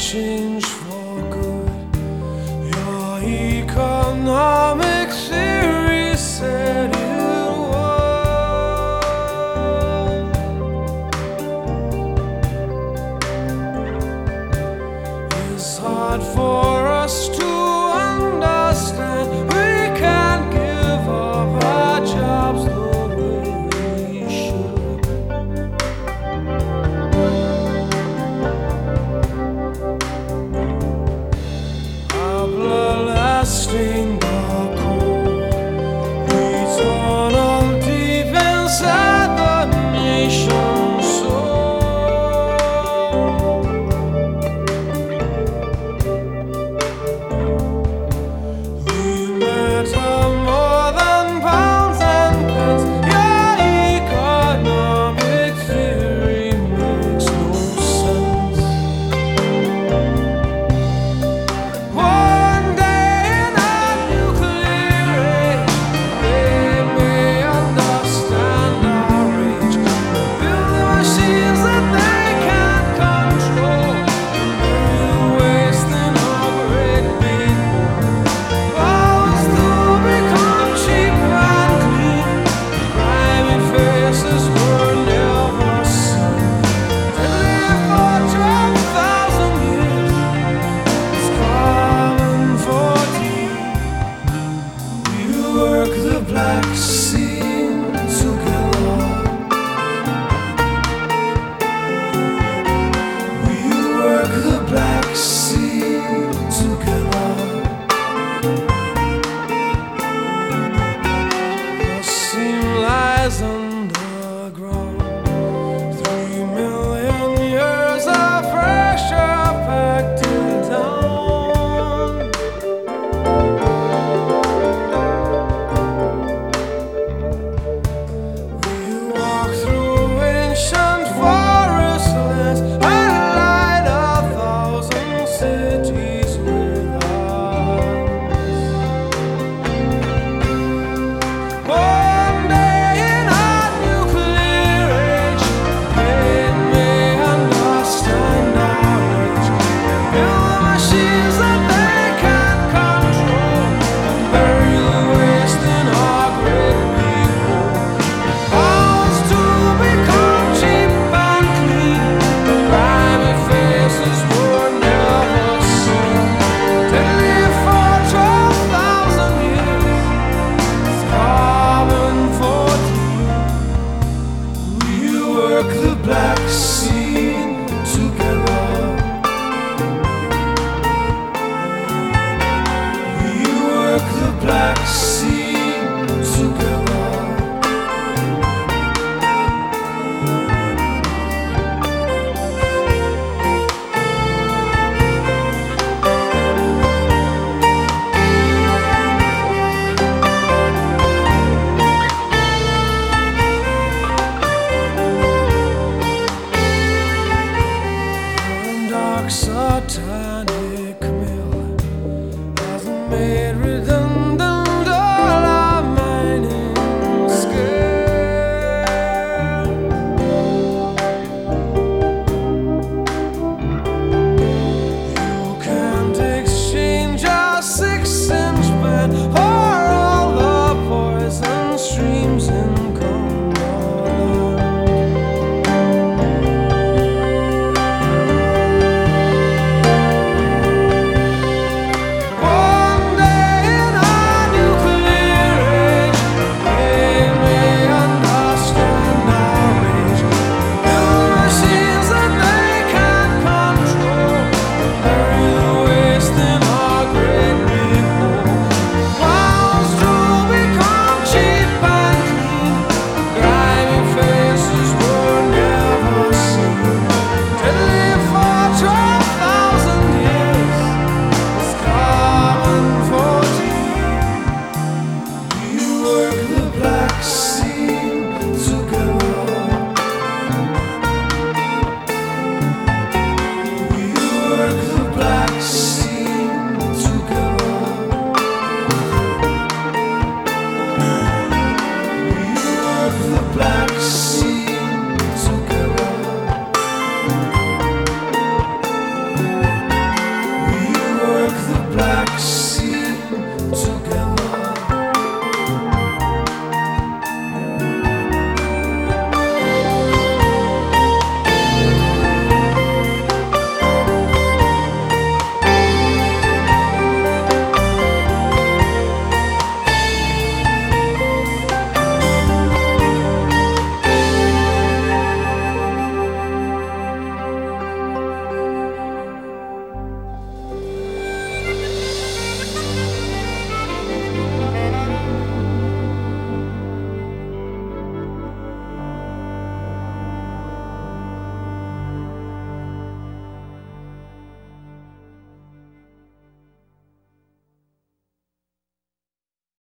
change for good. Your economic theory said it would. It's hard for us to understand. We can't give up our jobs the way we should. Our blood lasting dark cold beats on deep inside the nation's soul. We matter more than pounds and pence. Your economic theory makes no sense. One day in a nuclear age, they may understand our rage. Build the machines that they can't control. We're wasting our great big powers to become cheap and clean. Grimy faces were never seen. Deadly for 12,000 years. It's carbon 14. We work the black scene together. We work the black scene together. The seam lies underground. 3 million years of pressure packed it down. We walk through ancient forest lands and light 1,000 cities with us. One day in a nuclear age, they may understand our rage. Build the machines that they can't control and bury the waste in our great big hole. Powers to become cheap and clean. Grimy faces were never seen. Deadly for 12,000 years. It's carbon 14. We work the black scene together. We work the black scene together. Dark satire.